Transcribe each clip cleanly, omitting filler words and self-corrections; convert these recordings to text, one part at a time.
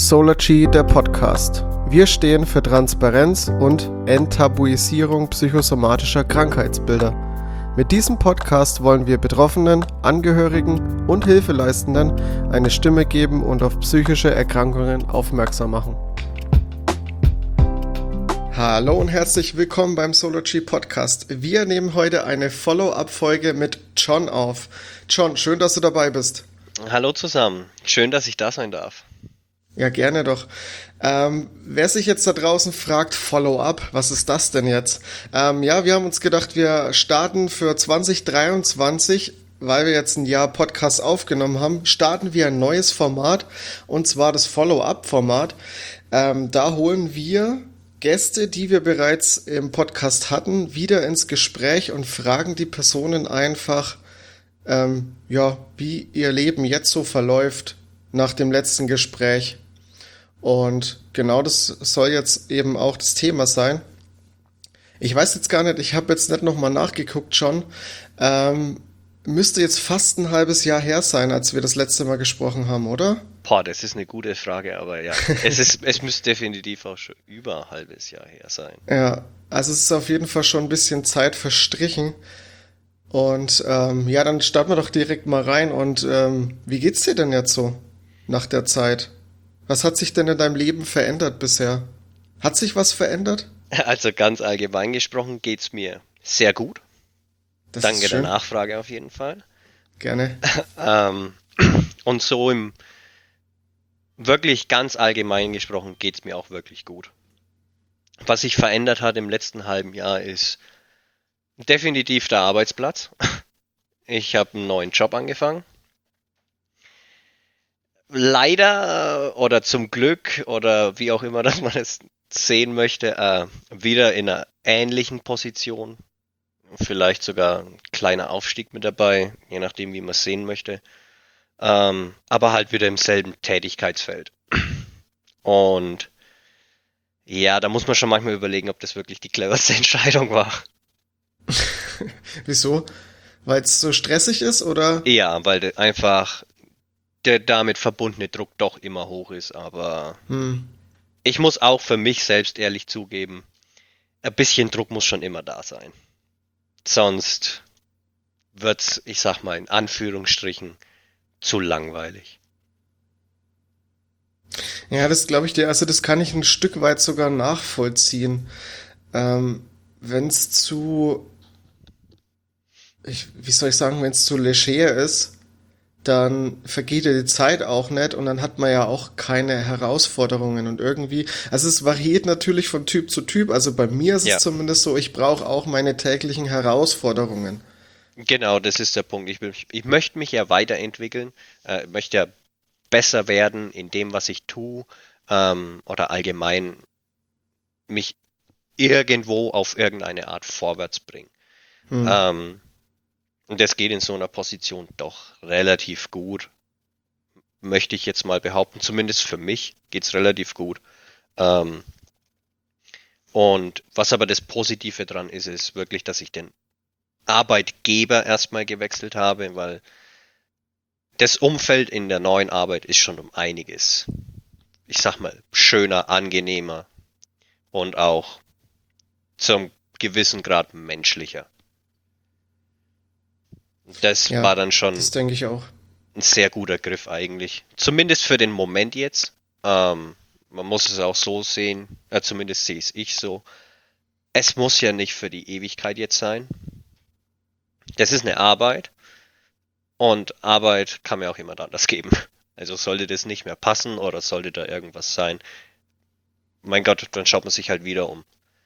Solargy, der Podcast. Wir stehen für Transparenz und Enttabuisierung psychosomatischer Krankheitsbilder. Mit diesem Podcast wollen wir Betroffenen, Angehörigen und Hilfeleistenden eine Stimme geben und auf psychische Erkrankungen aufmerksam machen. Hallo und herzlich willkommen beim Solargy Podcast. Wir nehmen heute eine Follow-up-Folge mit John auf. John, schön, dass du dabei bist. Hallo zusammen, schön, dass ich da sein darf. Ja, gerne doch. Wer sich jetzt da draußen fragt, Follow-up, was ist das denn jetzt? Wir haben uns gedacht, wir starten für 2023, weil wir jetzt ein Jahr Podcast aufgenommen haben, starten wir ein neues Format, und zwar das Follow-up-Format. Da holen wir Gäste, die wir bereits im Podcast hatten, wieder ins Gespräch und fragen die Personen einfach, wie ihr Leben jetzt so verläuft nach dem letzten Gespräch. Und genau das soll jetzt eben auch das Thema sein. Ich weiß jetzt gar nicht, ich habe jetzt nicht nochmal nachgeguckt schon. Müsste jetzt fast ein halbes Jahr her sein, als wir das letzte Mal gesprochen haben, oder? Boah, das ist eine gute Frage, aber ja, es müsste definitiv auch schon über ein halbes Jahr her sein. Ja, also es ist auf jeden Fall schon ein bisschen Zeit verstrichen. Und dann starten wir doch direkt mal rein. Und wie geht's dir denn jetzt so nach der Zeit? Was hat sich denn in deinem Leben verändert bisher? Hat sich was verändert? Also ganz allgemein gesprochen geht's mir sehr gut. Das Danke ist schön. der Nachfrage auf jeden Fall. Gerne. Und so im wirklich ganz allgemein gesprochen geht's mir auch wirklich gut. Was sich verändert hat im letzten halben Jahr ist definitiv der Arbeitsplatz. Ich habe einen neuen Job angefangen. Leider oder zum Glück oder wie auch immer, dass man es sehen möchte, wieder in einer ähnlichen Position. Vielleicht sogar ein kleiner Aufstieg mit dabei, je nachdem, wie man es sehen möchte. Aber halt wieder im selben Tätigkeitsfeld. Und ja, da muss man schon manchmal überlegen, ob das wirklich die cleverste Entscheidung war. Wieso? Weil es so stressig ist, oder? Ja, weil einfach der damit verbundene Druck doch immer hoch ist, aber ich muss auch für mich selbst ehrlich zugeben, ein bisschen Druck muss schon immer da sein. Sonst wird's, ich sag mal in Anführungsstrichen, zu langweilig. Ja, das glaube ich dir. Also das kann ich ein Stück weit sogar nachvollziehen. Wenn es wenn es zu leger ist, dann vergeht ja die Zeit auch nicht und dann hat man ja auch keine Herausforderungen und irgendwie, also es variiert natürlich von Typ zu Typ, also bei mir ist es zumindest so, ich brauche auch meine täglichen Herausforderungen. Genau, das ist der Punkt. Ich möchte mich ja weiterentwickeln, möchte ja besser werden in dem, was ich tue, oder allgemein mich irgendwo auf irgendeine Art vorwärts bringen. Und das geht in so einer Position doch relativ gut. Möchte ich jetzt mal behaupten, zumindest für mich geht's relativ gut. Und was aber das Positive dran ist, ist wirklich, dass ich den Arbeitgeber erstmal gewechselt habe, weil das Umfeld in der neuen Arbeit ist schon um einiges, ich sag mal, schöner, angenehmer und auch zum gewissen Grad menschlicher. Das war dann schon das denke ich auch. ein sehr guter Griff eigentlich. Zumindest für den Moment jetzt. Man muss es auch so sehen, zumindest sehe es ich so. Es muss ja nicht für die Ewigkeit jetzt sein. Das ist eine Arbeit. Und Arbeit kann mir auch jemand anders geben. Also sollte das nicht mehr passen oder sollte da irgendwas sein, mein Gott, dann schaut man sich halt wieder um.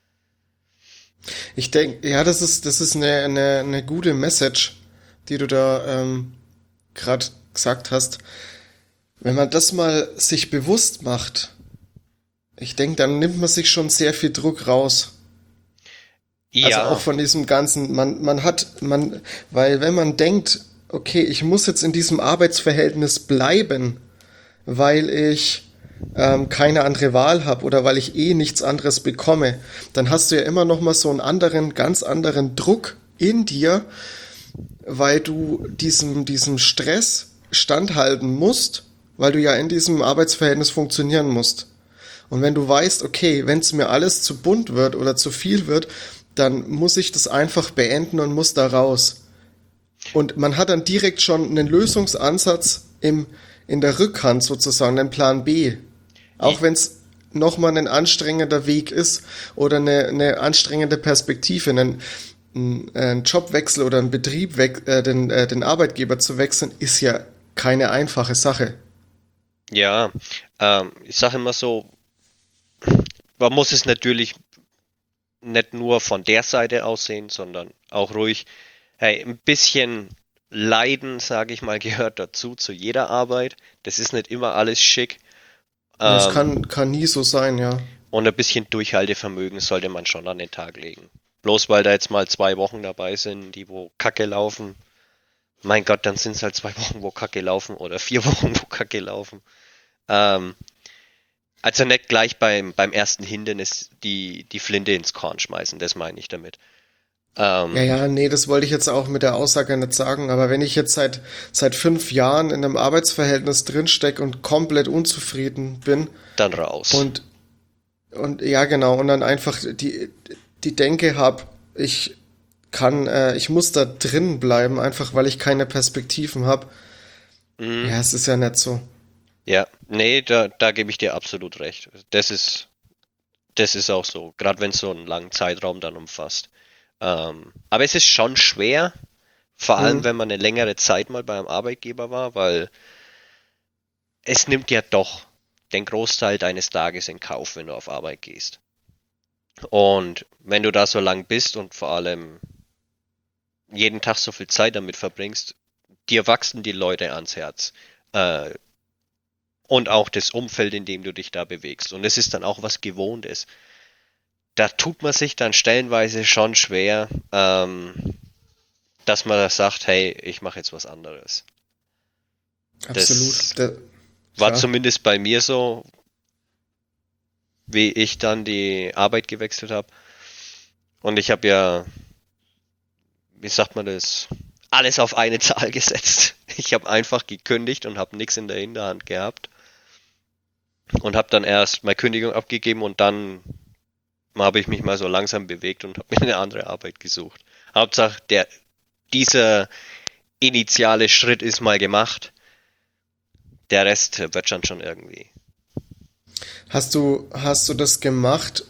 Ich denke, ja, das ist eine gute Message, die du da gerade gesagt hast. Wenn man das mal sich bewusst macht, ich denke, dann nimmt man sich schon sehr viel Druck raus. Ja. Also auch von diesem ganzen, weil wenn man denkt, okay, ich muss jetzt in diesem Arbeitsverhältnis bleiben, weil ich keine andere Wahl habe oder weil ich nichts anderes bekomme, dann hast du ja immer noch mal so einen ganz anderen Druck in dir, weil du diesem Stress standhalten musst weil du ja in diesem Arbeitsverhältnis funktionieren musst. Und wenn du weißt, okay, wenn es mir alles zu bunt wird oder zu viel wird, dann muss ich das einfach beenden und muss da raus. Und man hat dann direkt schon einen Lösungsansatz in der Rückhand sozusagen, einen Plan B. Auch wenn es nochmal ein anstrengender Weg ist oder eine anstrengende Perspektive, einen Jobwechsel oder einen Betrieb, den Arbeitgeber zu wechseln, ist ja keine einfache Sache. Ja, ich sage immer so, man muss es natürlich nicht nur von der Seite aussehen, sondern auch ruhig, hey, ein bisschen Leiden, sage ich mal, gehört dazu, zu jeder Arbeit. Das ist nicht immer alles schick. Das Ähm, kann nie so sein, ja. und ein bisschen Durchhaltevermögen sollte man schon an den Tag legen. Bloß weil da jetzt mal 2 Wochen dabei sind, die wo Kacke laufen. Mein Gott, dann sind es halt 2 Wochen, wo Kacke laufen oder 4 Wochen, wo Kacke laufen. Ähm, also nicht gleich beim ersten Hindernis die Flinte ins Korn schmeißen, das meine ich damit. Ja, Ähm, ja, nee, das wollte ich jetzt auch mit der Aussage nicht sagen, aber wenn ich jetzt seit 5 Jahren in einem Arbeitsverhältnis drinstecke und komplett unzufrieden bin dann raus. und, und ja, genau, und dann einfach die Denke habe, ich muss da drin bleiben, einfach weil ich keine Perspektiven habe. Mhm. Ja, es ist ja nicht so. Ja, nee, da gebe ich dir absolut recht. Das ist auch so, gerade wenn es so einen langen Zeitraum dann umfasst. Aber es ist schon schwer, vor allem Hm. wenn man eine längere Zeit mal beim Arbeitgeber war, weil es nimmt ja doch den Großteil deines Tages in Kauf, wenn du auf Arbeit gehst. Und wenn du da so lang bist und vor allem jeden Tag so viel Zeit damit verbringst, dir wachsen die Leute ans Herz. Äh, und auch das Umfeld, in dem du dich da bewegst. Und es ist dann auch was Gewohntes. Da tut man sich dann stellenweise schon schwer, dass man sagt, hey, ich mache jetzt was anderes. Das Absolut. war Klar. zumindest bei mir so, wie ich dann die Arbeit gewechselt habe. Und ich habe ja, wie sagt man das, alles auf eine Zahl gesetzt. Ich habe einfach gekündigt und habe nichts in der Hinterhand gehabt. Und habe dann erst meine Kündigung abgegeben und dann habe ich mich mal so langsam bewegt und habe mir eine andere Arbeit gesucht. Hauptsache, dieser initiale Schritt ist mal gemacht. Der Rest wird schon irgendwie. Hast du das gemacht,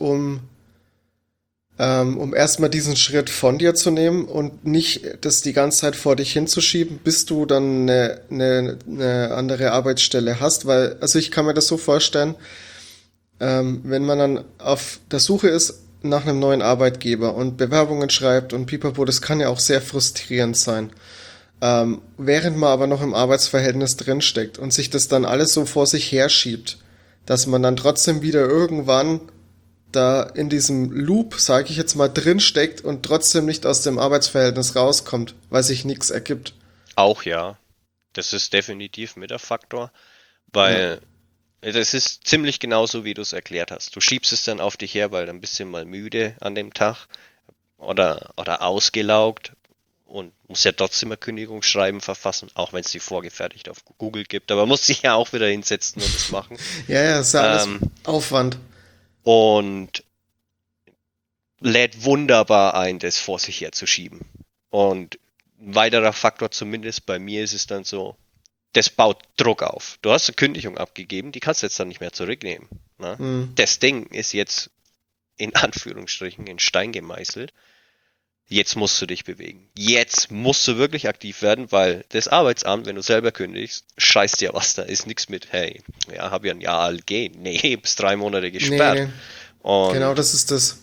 um erstmal diesen Schritt von dir zu nehmen und nicht das die ganze Zeit vor dich hinzuschieben, bis du dann eine andere Arbeitsstelle hast? Weil, also ich kann mir das so vorstellen, wenn man dann auf der Suche ist nach einem neuen Arbeitgeber und Bewerbungen schreibt und pipapo, das kann ja auch sehr frustrierend sein. Während man aber noch im Arbeitsverhältnis drinsteckt und sich das dann alles so vor sich herschiebt, dass man dann trotzdem wieder irgendwann da in diesem Loop, sage ich jetzt mal, drinsteckt und trotzdem nicht aus dem Arbeitsverhältnis rauskommt, weil sich nichts ergibt. Auch ja, das ist definitiv mit der Faktor, Ja, weil das ist ziemlich genauso, wie du es erklärt hast. Du schiebst es dann auf dich her, weil dann bist du mal müde an dem Tag oder ausgelaugt und musst ja trotzdem ein Kündigungsschreiben verfassen, auch wenn es die vorgefertigt auf Google gibt. Aber musst dich ja auch wieder hinsetzen und das machen. ja, ja, ist ja alles Ähm, Aufwand. und lädt wunderbar ein, das vor sich herzuschieben. Und ein weiterer Faktor, zumindest bei mir, ist es dann so, das baut Druck auf. Du hast eine Kündigung abgegeben, die kannst du jetzt dann nicht mehr zurücknehmen. Ne? Hm. Das Ding ist jetzt in Anführungsstrichen in Stein gemeißelt. Jetzt musst du dich bewegen. Jetzt musst du wirklich aktiv werden, weil das Arbeitsamt, wenn du selber kündigst, scheißt dir was, da ist nichts mit, hey, ja, hab ja ein Jahr ALG. Nee, bis 3 Monate Nee, gesperrt. nee, genau Und das ist das.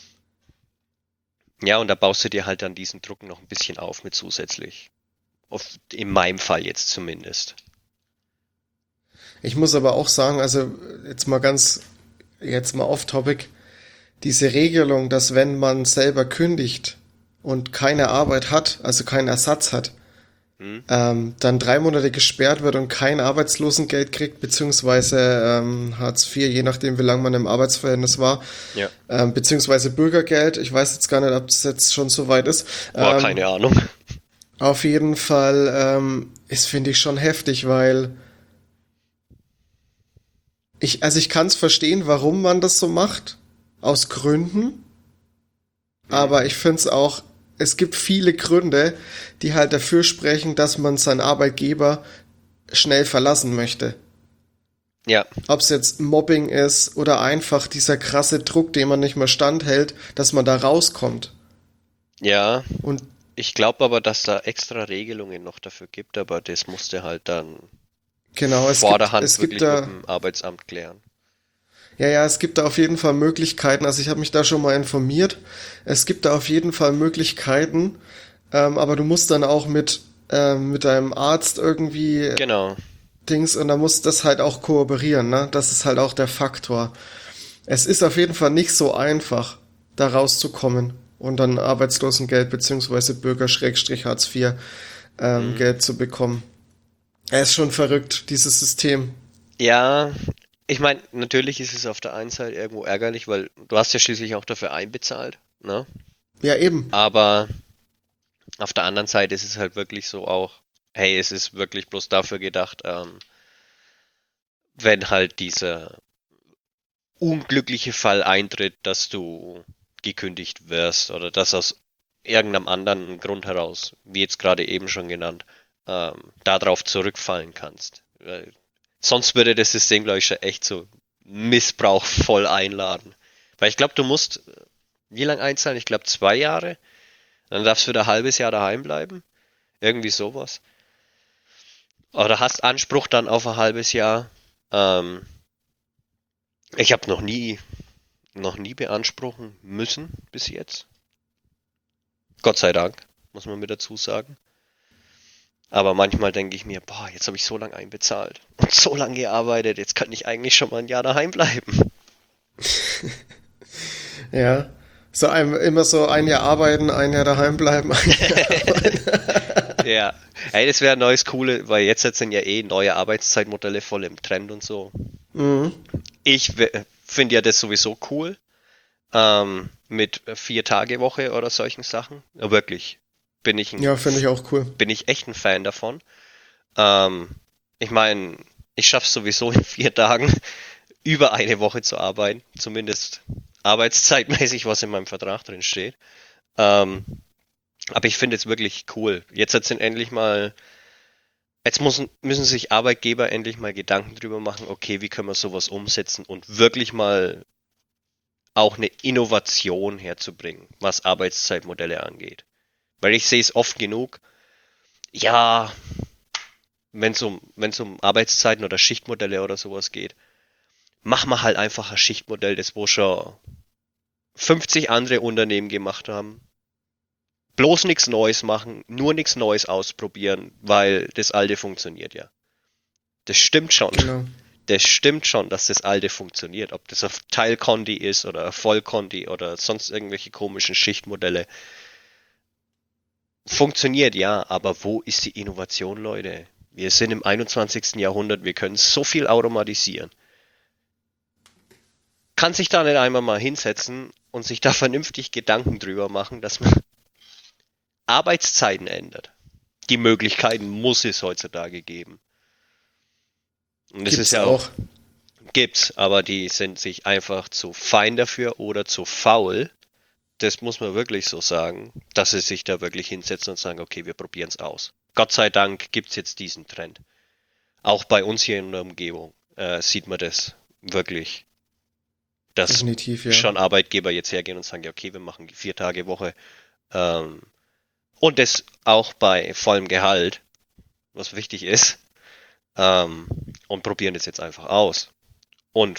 ja, und da baust du dir halt dann diesen Druck noch ein bisschen auf mit zusätzlich. In meinem Fall jetzt zumindest. Ich muss aber auch sagen, also jetzt mal off-topic, diese Regelung, dass wenn man selber kündigt und keine Arbeit hat, also keinen Ersatz hat, Hm? dann 3 Monate gesperrt wird und kein Arbeitslosengeld kriegt, beziehungsweise Hartz IV, je nachdem, wie lange man im Arbeitsverhältnis war, Ja. beziehungsweise Bürgergeld. Ich weiß jetzt gar nicht, ob das jetzt schon so weit ist. Boah, keine Ahnung. Auf jeden Fall ist, finde ich, schon heftig, weil Also ich kann es verstehen, warum man das so macht, aus Gründen, aber ich finde es auch, es gibt viele Gründe, die halt dafür sprechen, dass man seinen Arbeitgeber schnell verlassen möchte. Ja, Ob es jetzt Mobbing ist oder einfach dieser krasse Druck, den man nicht mehr standhält, dass man da rauskommt. ja. Und Ich glaube aber, dass da extra Regelungen noch dafür gibt, aber das musste halt dann genau, vorderhand es gibt wirklich mit da, dem Arbeitsamt klären. ja, es gibt da auf jeden Fall Möglichkeiten. Also ich habe mich da schon mal informiert. Es gibt da auf jeden Fall Möglichkeiten, aber du musst dann auch mit deinem Arzt irgendwie Genau. Dings und da muss das halt auch kooperieren, ne? Das ist halt auch der Faktor. Es ist auf jeden Fall nicht so einfach, da rauszukommen und dann Arbeitslosengeld beziehungsweise Bürger-Hartz IV Mhm. Geld zu bekommen. Er ist schon verrückt, dieses System. Ja, ich meine, natürlich ist es auf der einen Seite irgendwo ärgerlich, weil du hast ja schließlich auch dafür einbezahlt, ne? Ja, eben. Aber auf der anderen Seite ist es halt wirklich so auch, hey, es ist wirklich bloß dafür gedacht, wenn halt dieser unglückliche Fall eintritt, dass du gekündigt wirst oder dass aus irgendeinem anderen Grund heraus, wie jetzt gerade eben schon genannt, darauf zurückfallen kannst. Weil sonst würde das System, glaube ich, schon echt so missbrauchvoll einladen. Weil ich glaube, du musst, wie lange einzahlen? Ich glaube 2 Jahre. Dann darfst du wieder ein halbes Jahr daheim bleiben. Irgendwie sowas. Oder hast Anspruch dann auf ein halbes Jahr. Ähm, Ich habe noch nie beanspruchen müssen bis jetzt. Gott sei Dank, muss man mir dazu sagen. Aber manchmal denke ich mir, boah, jetzt habe ich so lange einbezahlt und so lange gearbeitet, jetzt kann ich eigentlich schon mal ein Jahr daheim bleiben. Ja. Immer so ein Jahr arbeiten, ein Jahr daheim bleiben, ein Jahr arbeiten. Ja, hey, das wäre ein neues Coole, weil jetzt sind ja eh neue Arbeitszeitmodelle voll im Trend und so. Mhm. Ich finde ja das sowieso cool, mit 4-Tage-Woche oder solchen Sachen. Ja, wirklich, bin ich Ja, finde ich auch cool. bin ich echt ein Fan davon. Ähm, Ich meine, ich schaffe es sowieso in 4 Tagen über eine Woche zu arbeiten, zumindest arbeitszeitmäßig, was in meinem Vertrag drin steht. Ähm, aber ich finde es wirklich cool. Jetzt sind endlich mal, müssen sich Arbeitgeber endlich mal Gedanken drüber machen, okay, wie können wir sowas umsetzen und wirklich mal auch eine Innovation herzubringen, was Arbeitszeitmodelle angeht. Weil ich sehe es oft genug, ja, wenn es um Arbeitszeiten oder Schichtmodelle oder sowas geht, mach mal halt einfach ein Schichtmodell, das wo schon 50 andere Unternehmen gemacht haben. Bloß nichts Neues machen, nur nichts Neues ausprobieren, weil das alte funktioniert ja. Das stimmt schon. Genau. Das stimmt schon, dass das alte funktioniert. Ob das auf Teilkonti ist oder Vollkonti oder sonst irgendwelche komischen Schichtmodelle. Funktioniert ja, aber wo ist die Innovation, Leute? Wir sind im 21. Jahrhundert, wir können so viel automatisieren. Kann sich da nicht einmal mal hinsetzen und sich da vernünftig Gedanken drüber machen, dass man Arbeitszeiten ändert. Die Möglichkeiten muss es heutzutage geben. Und es ist Gibt's ja auch, auch. gibt's, aber die sind sich einfach zu fein dafür oder zu faul. Das muss man wirklich so sagen, dass sie sich da wirklich hinsetzen und sagen, okay, wir probieren es aus. Gott sei Dank gibt's jetzt diesen Trend. Auch bei uns hier in der Umgebung sieht man das wirklich, dass Definitiv, ja. schon Arbeitgeber jetzt hergehen und sagen, ja, okay, wir machen die 4-Tage-Woche. Ähm, und das auch bei vollem Gehalt, was wichtig ist, ähm, und probieren das jetzt einfach aus. Und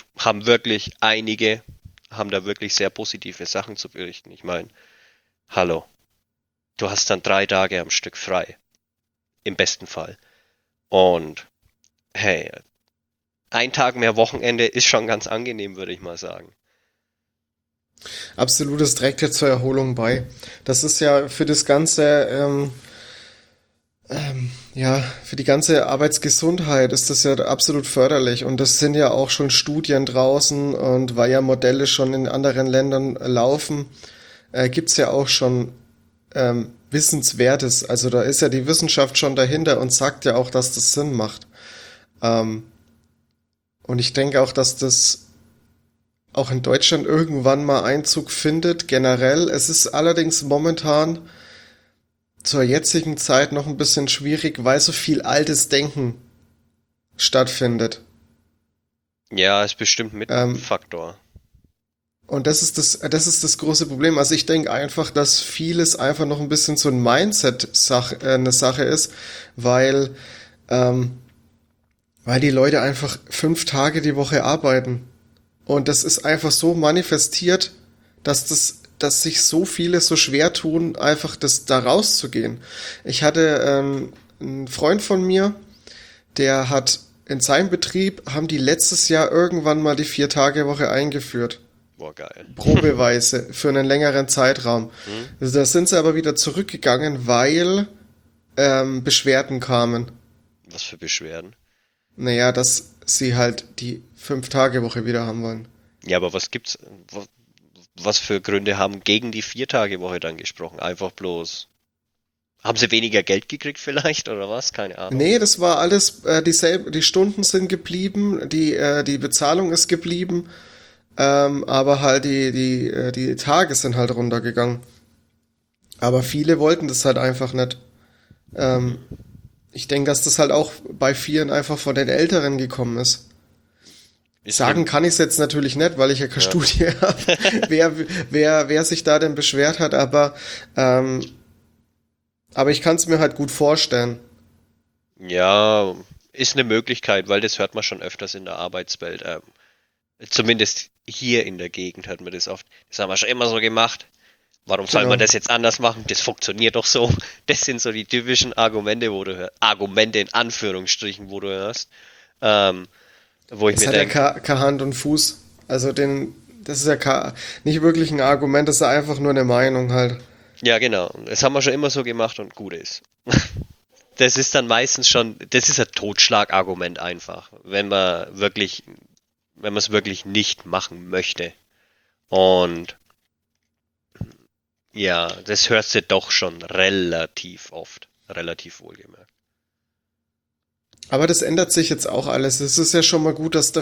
haben da wirklich sehr positive Sachen zu berichten. Ich meine, hallo, du hast dann 3 Tage am Stück frei. Im besten Fall. Und hey, ein Tag mehr Wochenende ist schon ganz angenehm, würde ich mal sagen. Absolut, es trägt ja zur Erholung bei. Das ist ja für das ganze, ja, für die ganze Arbeitsgesundheit ist das ja absolut förderlich. Und das sind ja auch schon Studien draußen und weil ja Modelle schon in anderen Ländern laufen, gibt's ja auch schon Wissenswertes. Also da ist ja die Wissenschaft schon dahinter und sagt ja auch, dass das Sinn macht. Ähm, Und ich denke auch, dass das auch in Deutschland irgendwann mal Einzug findet, generell. Es ist allerdings momentan zur jetzigen Zeit noch ein bisschen schwierig, weil so viel altes Denken stattfindet. Ja, ist bestimmt mit ein Ähm, Faktor. und das ist das große Problem. Also ich denke einfach, dass vieles einfach noch ein bisschen so ein Mindset-Sache, eine Sache ist, weil, ähm, weil die Leute einfach 5 Tage die Woche arbeiten. Und das ist einfach so manifestiert, dass sich so viele so schwer tun, einfach das da rauszugehen. Ich hatte einen Freund von mir, der hat in seinem Betrieb, haben die letztes Jahr irgendwann mal die 4-Tage-Woche eingeführt. Boah, geil. Probeweise für einen längeren Zeitraum. Hm? Also da sind sie aber wieder zurückgegangen, weil Beschwerden kamen. Was für Beschwerden? Naja, dass sie halt die 5-Tage-Woche wieder haben wollen. Ja, aber was gibt's, was für Gründe haben gegen die 4-Tage-Woche dann gesprochen? Einfach bloß. Haben sie weniger Geld gekriegt vielleicht oder was? Keine Ahnung. Nee, das war alles dieselbe, die Stunden sind geblieben, die Bezahlung ist geblieben, aber halt die Tage sind halt runtergegangen. Aber viele wollten das halt einfach nicht. Ähm, Ich denke, dass das halt auch bei vielen einfach von den Älteren gekommen ist. Ist Sagen dem, kann ich es jetzt natürlich nicht, weil ich ja keine ja. Studie habe, wer sich da denn beschwert hat, aber ich kann es mir halt gut vorstellen. Ja, ist eine Möglichkeit, weil das hört man schon öfters in der Arbeitswelt. Zumindest hier in der Gegend hört man das oft. Das haben wir schon immer so gemacht. Warum soll man Genau. das jetzt anders machen? Das funktioniert doch so. Das sind so die typischen Argumente, wo du hörst. Argumente in Anführungsstrichen, wo du hörst. Ähm, wo ich Es mir hat ja denke, keine Hand und Fuß. Also das ist ja nicht wirklich ein Argument, das ist ja einfach nur eine Meinung halt. ja genau, das haben wir schon immer so gemacht und gut ist. Das ist dann meistens schon, das ist ein Totschlagargument einfach, wenn man es wirklich nicht machen möchte. Und ja, das hörst du doch schon relativ oft, relativ wohlgemerkt. Aber das ändert sich jetzt auch alles. Es ist ja schon mal gut, dass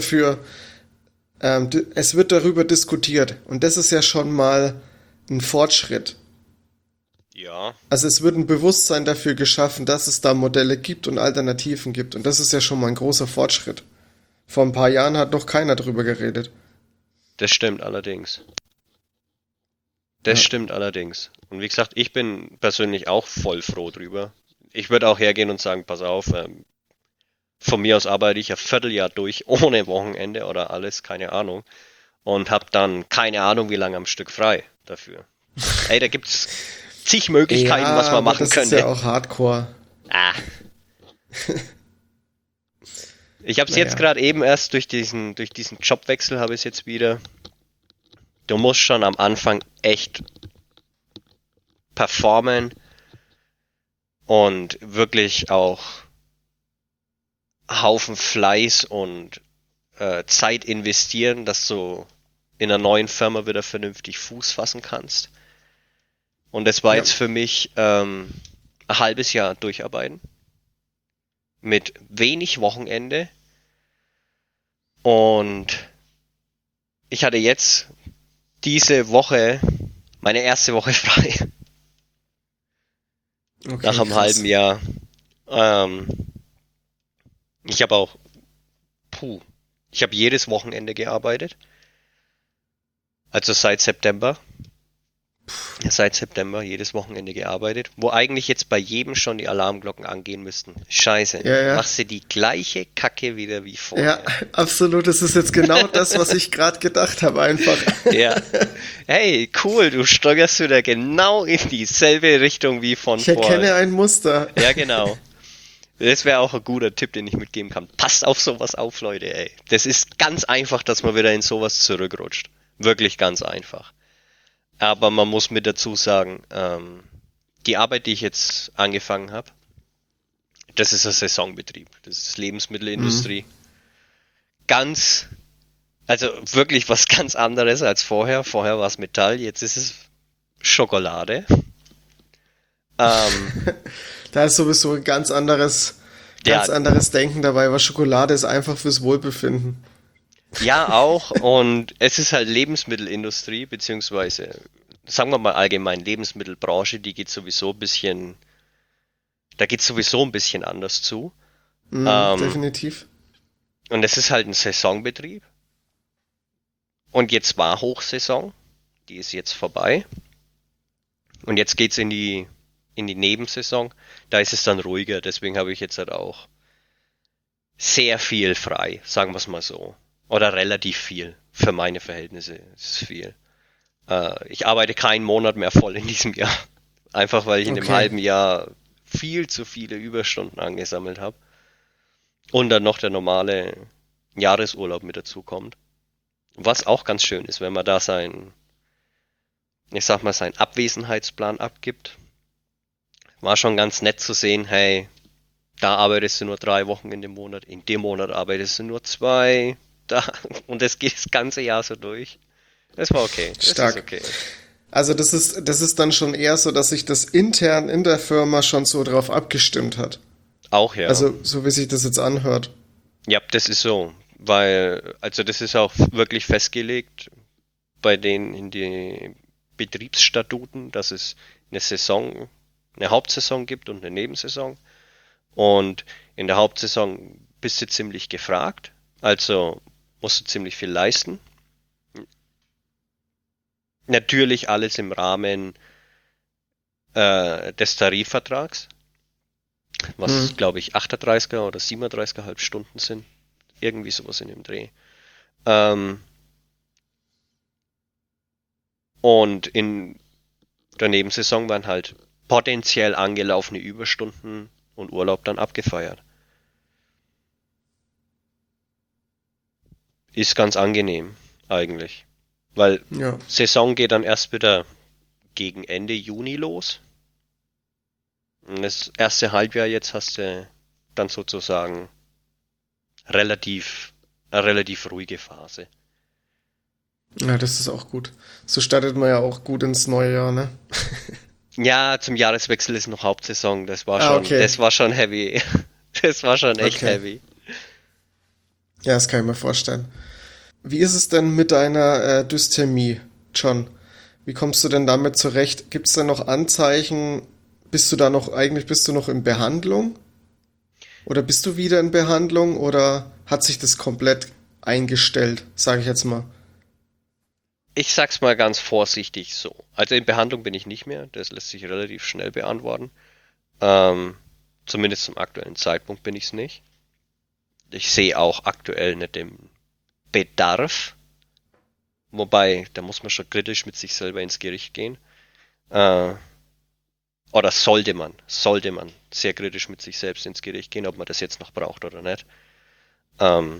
es wird darüber diskutiert. Und das ist ja schon mal ein Fortschritt. Ja, Also es wird ein Bewusstsein dafür geschaffen, dass es da Modelle gibt und Alternativen gibt. Und das ist ja schon mal ein großer Fortschritt. Vor ein paar Jahren hat noch keiner drüber geredet. das stimmt allerdings. Das Ja. stimmt allerdings. Und wie gesagt, ich bin persönlich auch voll froh drüber. Ich würde auch hergehen und sagen, pass auf, von mir aus arbeite ich ein Vierteljahr durch, ohne Wochenende oder alles, keine Ahnung. Und habe dann keine Ahnung, wie lange am Stück frei dafür. Ey, da gibt's zig Möglichkeiten, Ja, was man aber machen das ist könnte. ja auch Hardcore. Ah. Ich habe es jetzt Naja. gerade eben erst durch diesen Jobwechsel habe ich es jetzt wieder. Du musst schon am Anfang echt performen und wirklich auch Haufen Fleiß und Zeit investieren, dass du in einer neuen Firma wieder vernünftig Fuß fassen kannst. Und das war Ja. jetzt für mich ein halbes Jahr durcharbeiten mit wenig Wochenende und ich hatte jetzt diese Woche meine erste Woche frei Okay, nach einem krass. halben Jahr. Ähm, ich habe auch, ich habe jedes Wochenende gearbeitet, also seit September. Seit September jedes Wochenende gearbeitet, wo eigentlich jetzt bei jedem schon die Alarmglocken angehen müssten. Scheiße, Ja, ja. machst du die gleiche Kacke wieder wie Ja, vorher. absolut. Das ist jetzt genau das, was ich gerade gedacht habe, einfach. Ja. Hey, cool, du steuerst wieder genau in dieselbe Richtung wie von Ich erkenne vorher. ein Muster. Ja, genau. Das wäre auch ein guter Tipp, den ich mitgeben kann. Passt auf sowas auf, Leute, ey. Das ist ganz einfach, dass man wieder in sowas zurückrutscht. Wirklich ganz einfach. Aber man muss mit dazu sagen, die Arbeit, die ich jetzt angefangen habe, das ist ein Saisonbetrieb. Das ist Lebensmittelindustrie. Ganz, also wirklich was ganz anderes als vorher. Vorher war es Metall, jetzt ist es Schokolade. Da ist sowieso ein ganz Ja, anderes Denken dabei, weil Schokolade ist einfach fürs Wohlbefinden. Ja, auch. Und es ist halt Lebensmittelindustrie, beziehungsweise, sagen wir mal allgemein Lebensmittelbranche, die geht sowieso ein bisschen, da geht sowieso ein bisschen anders zu. Ähm, Definitiv. und es ist halt ein Saisonbetrieb. Und jetzt war Hochsaison, die ist jetzt vorbei. Und jetzt geht's in die Nebensaison. Da ist es dann ruhiger. Deswegen habe ich jetzt halt auch sehr viel frei, sagen wir es mal so. Oder relativ viel. Für meine Verhältnisse ist es viel. Ich arbeite keinen Monat mehr voll in diesem Jahr. Einfach weil ich in dem Okay. halben Jahr viel zu viele Überstunden angesammelt habe. Und dann noch der normale Jahresurlaub mit dazu kommt. Was auch ganz schön ist, wenn man da ich sag mal, seinen Abwesenheitsplan abgibt. War schon ganz nett zu sehen, hey, da arbeitest du nur 3 Wochen in dem Monat, in dem Monat arbeitest du nur 2, da, und das geht das ganze Jahr so durch. Das war okay, das ist Stark. okay. Also das ist dann schon eher so, dass sich das intern in der Firma schon so drauf abgestimmt hat. Auch ja. Also so wie sich das jetzt anhört. Ja, das ist so, weil, also das ist auch wirklich festgelegt bei denen in die Betriebsstatuten, dass es eine Saison, eine Hauptsaison gibt und eine Nebensaison. Und in der Hauptsaison bist du ziemlich gefragt, also musst du ziemlich viel leisten. Natürlich alles im Rahmen des Tarifvertrags, Hm. was glaube ich 38er oder 37,5 Stunden sind. Irgendwie sowas in dem Dreh. Ähm, und in der Nebensaison werden halt potenziell angelaufene Überstunden und Urlaub dann abgefeiert. Ist ganz angenehm, eigentlich. Weil Ja. Saison geht dann erst wieder gegen Ende Juni los. Und das erste Halbjahr jetzt hast du dann sozusagen eine relativ ruhige Phase. Ja, das ist auch gut. So startet man ja auch gut ins neue Jahr, ne? Ja, zum Jahreswechsel ist noch Hauptsaison. Ah, okay. Das war schon heavy. Das war schon echt Okay. heavy. Ja, das kann ich mir vorstellen. Wie ist es denn mit deiner Dysthymie, John? Wie kommst du denn damit zurecht? Gibt es da noch Anzeichen? Bist du noch in Behandlung? Oder bist du wieder in Behandlung? Oder hat sich das komplett eingestellt, sage ich jetzt mal? Ich sag's mal ganz vorsichtig so. Also in Behandlung bin ich nicht mehr. Das lässt sich relativ schnell beantworten. Ähm, Zumindest zum aktuellen Zeitpunkt bin ich's nicht. Ich sehe auch aktuell nicht den Bedarf. Wobei, da muss man schon kritisch mit sich selber ins Gericht gehen. Äh, oder sollte man sehr kritisch mit sich selbst ins Gericht gehen, ob man das jetzt noch braucht oder nicht. Ähm,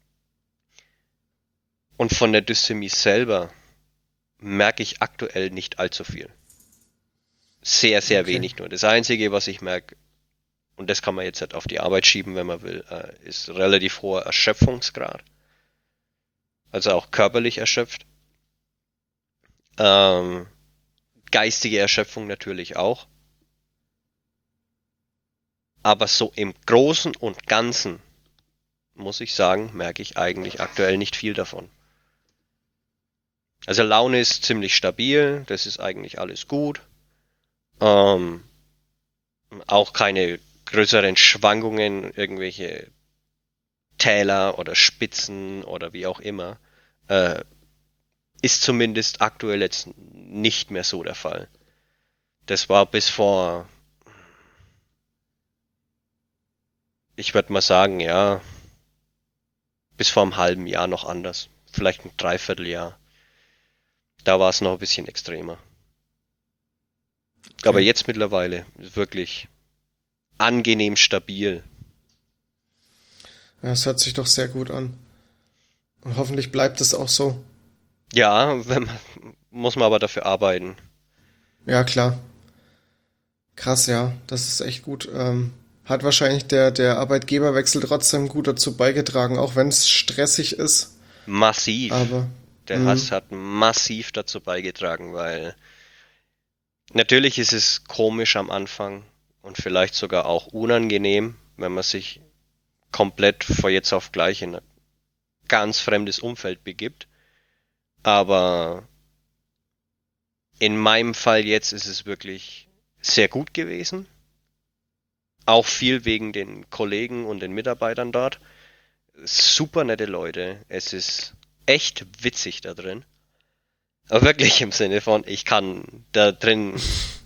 und von der Dysthymie selber merke ich aktuell nicht allzu viel. Sehr, sehr Okay. wenig nur. Das Einzige, was ich merke, und das kann man jetzt halt auf die Arbeit schieben, wenn man will, ist relativ hoher Erschöpfungsgrad. Also auch körperlich erschöpft. Ähm, Geistige Erschöpfung natürlich auch. Aber so im Großen und Ganzen, muss ich sagen, merke ich eigentlich aktuell nicht viel davon. Also Laune ist ziemlich stabil, das ist eigentlich alles gut. Ähm, Auch keine größeren Schwankungen, irgendwelche Täler oder Spitzen oder wie auch immer. Äh, Ist zumindest aktuell jetzt nicht mehr so der Fall. Das war ich würde mal sagen, ja, bis vor einem halben Jahr noch anders. Vielleicht ein Dreivierteljahr. Da war es noch ein bisschen extremer. Aber Okay. jetzt mittlerweile wirklich angenehm stabil. Ja, das hört sich doch sehr gut an. Und hoffentlich bleibt es auch so. Ja, muss man aber dafür arbeiten. Ja, klar. Krass, ja. Das ist echt gut. Hat wahrscheinlich der Arbeitgeberwechsel trotzdem gut dazu beigetragen, auch wenn es stressig ist. Massiv. Aber, Der mh, Hass hat massiv dazu beigetragen, weil natürlich ist es komisch am Anfang und vielleicht sogar auch unangenehm, wenn man sich komplett von jetzt auf gleich in ganz fremdes Umfeld begibt. Aber in meinem Fall jetzt ist es wirklich sehr gut gewesen. Auch viel wegen den Kollegen und den Mitarbeitern dort. Super nette Leute. Es ist echt witzig da drin. Aber wirklich im Sinne von, ich kann da drin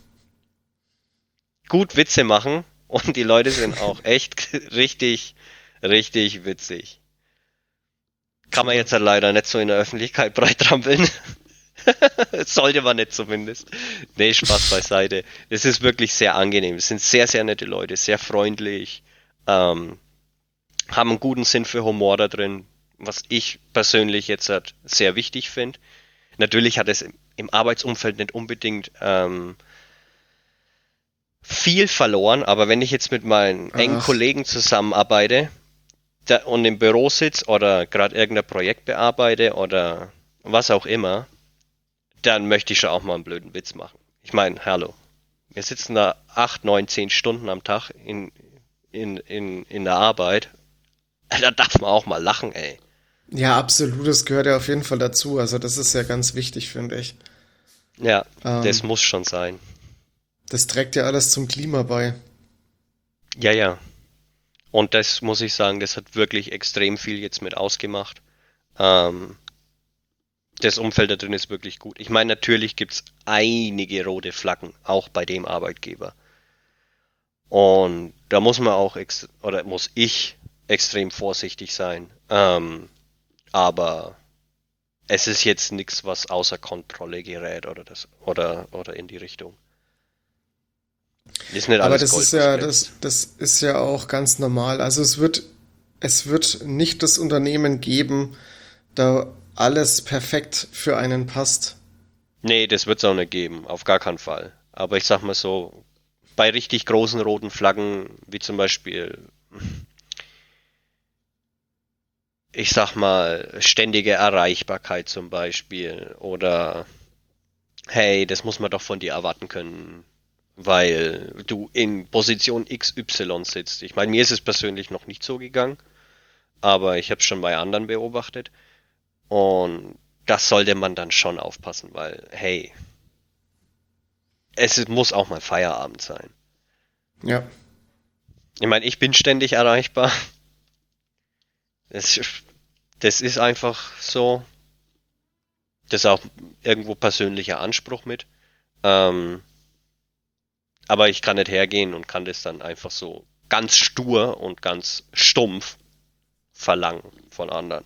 gut Witze machen und die Leute sind auch echt richtig, richtig witzig. Kann man Super. jetzt halt leider nicht so in der Öffentlichkeit breit trampeln. Sollte man nicht zumindest. Nee, Spaß beiseite. Es ist wirklich sehr angenehm. Es sind sehr, sehr nette Leute, sehr freundlich, haben einen guten Sinn für Humor da drin, was ich persönlich jetzt halt sehr wichtig finde. Natürlich hat es im Arbeitsumfeld nicht unbedingt viel verloren, aber wenn ich jetzt mit meinen engen Ach, Kollegen zusammenarbeite und im Büro sitze oder gerade irgendein Projekt bearbeite oder was auch immer, dann möchte ich schon auch mal einen blöden Witz machen. Ich meine, hallo, wir sitzen da 8, 9, 10 Stunden am Tag in der Arbeit. Da darf man auch mal lachen, ey. ja, absolut, das gehört ja auf jeden Fall dazu. Also das ist ja ganz wichtig, finde ich. Ja, das Ähm, muss schon sein. Das trägt ja alles zum Klima bei. Ja, ja. Und das muss ich sagen, das hat wirklich extrem viel jetzt mit ausgemacht. Ähm, Das Umfeld da drin ist wirklich gut. Ich meine, natürlich gibt's einige rote Flaggen, auch bei dem Arbeitgeber. Und da muss man auch, oder muss ich extrem vorsichtig sein. Aber es ist jetzt nichts, was außer Kontrolle gerät oder in die Richtung. Ist nicht Aber alles das Gold, ist was ja, glänzt. das ist ja auch ganz normal. Also es wird nicht das Unternehmen geben, da alles perfekt für einen passt. Nee, das wird's auch nicht geben, auf gar keinen Fall. Aber ich sag mal so, bei richtig großen roten Flaggen, wie zum Beispiel, ich sag mal, ständige Erreichbarkeit zum Beispiel, oder hey, das muss man doch von dir erwarten können, weil du in Position XY sitzt. Ich meine, mir ist es persönlich noch nicht so gegangen, aber ich habe es schon bei anderen beobachtet. Und das sollte man dann schon aufpassen, weil, hey, muss auch mal Feierabend sein. Ja, Ich meine, ich bin ständig erreichbar. Das, das ist einfach so. Das ist auch irgendwo persönlicher Anspruch mit. Ähm, aber ich kann nicht hergehen und kann das dann einfach so ganz stur und ganz stumpf verlangen von anderen.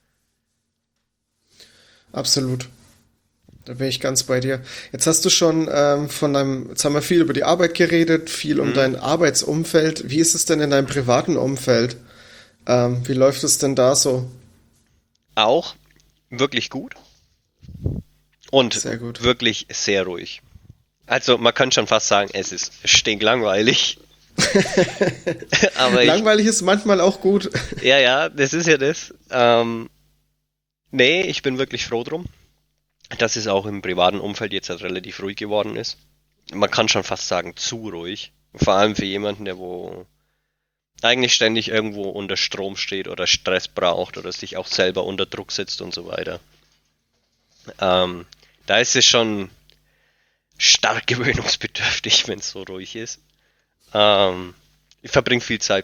absolut. Da bin ich ganz bei dir. Jetzt hast du schon jetzt haben wir viel über die Arbeit geredet, viel um Mhm. dein Arbeitsumfeld. Wie ist es denn in deinem privaten Umfeld? Wie läuft es denn da so? Auch wirklich gut und Sehr gut. wirklich sehr ruhig. Also man kann schon fast sagen, es ist stinklangweilig. Aber Langweilig ist manchmal auch gut. ja, ja, das ist ja das. Nee, ich bin wirklich froh drum, dass es auch im privaten Umfeld jetzt halt relativ ruhig geworden ist. Man kann schon fast sagen, zu ruhig. Vor allem für jemanden, der wo eigentlich ständig irgendwo unter Strom steht oder Stress braucht oder sich auch selber unter Druck setzt und so weiter. Ähm, Da ist es schon stark gewöhnungsbedürftig, wenn es so ruhig ist. Ähm, Ich verbringe viel Zeit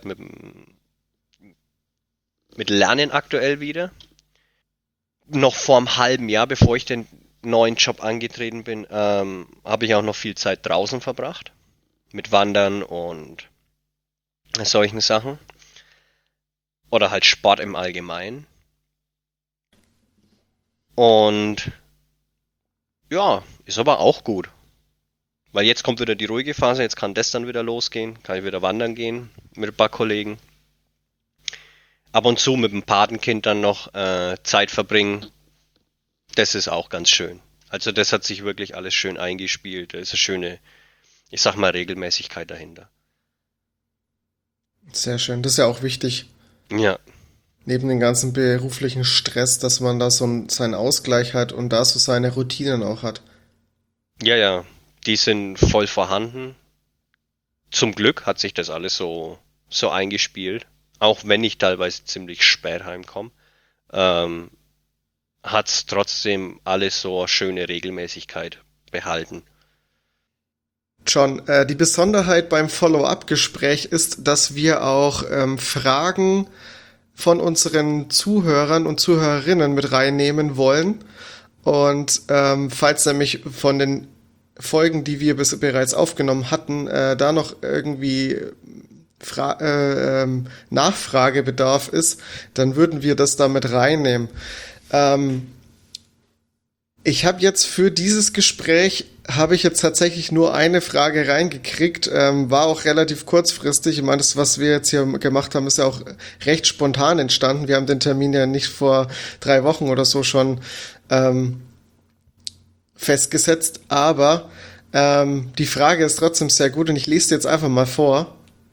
mit Lernen aktuell wieder. Noch vor einem halben Jahr, bevor ich den neuen Job angetreten bin, habe ich auch noch viel Zeit draußen verbracht. Mit Wandern und solchen Sachen. Oder halt Sport im Allgemeinen. Und ja, ist aber auch gut. Weil jetzt kommt wieder die ruhige Phase, jetzt kann das dann wieder losgehen, kann ich wieder wandern gehen mit ein paar Kollegen. Ab und zu mit dem Patenkind dann noch Zeit verbringen, das ist auch ganz schön. Also das hat sich wirklich alles schön eingespielt. Da ist eine schöne, ich sag mal, Regelmäßigkeit dahinter. Sehr schön. Das ist ja auch wichtig. Ja, Neben dem ganzen beruflichen Stress, dass man da so seinen Ausgleich hat und da so seine Routinen auch hat. ja, ja, die sind voll vorhanden. Zum Glück hat sich das alles so eingespielt, auch wenn ich teilweise ziemlich spät heimkomme. ähm, hat es trotzdem alles so eine schöne Regelmäßigkeit behalten. John, die Besonderheit beim Follow-up-Gespräch ist, dass wir auch Fragen von unseren Zuhörern und Zuhörerinnen mit reinnehmen wollen. Und falls nämlich von den Folgen, die wir bereits aufgenommen hatten, da noch irgendwie Nachfragebedarf ist, dann würden wir das da mit reinnehmen. Ähm, Ich habe jetzt für dieses Gespräch habe ich jetzt tatsächlich nur eine Frage reingekriegt, war auch relativ kurzfristig. Ich meine, das, was wir jetzt hier gemacht haben, ist ja auch recht spontan entstanden. Wir haben den Termin ja nicht vor 3 Wochen oder so schon ähm, festgesetzt, aber die Frage ist trotzdem sehr gut und ich lese dir jetzt einfach mal vor.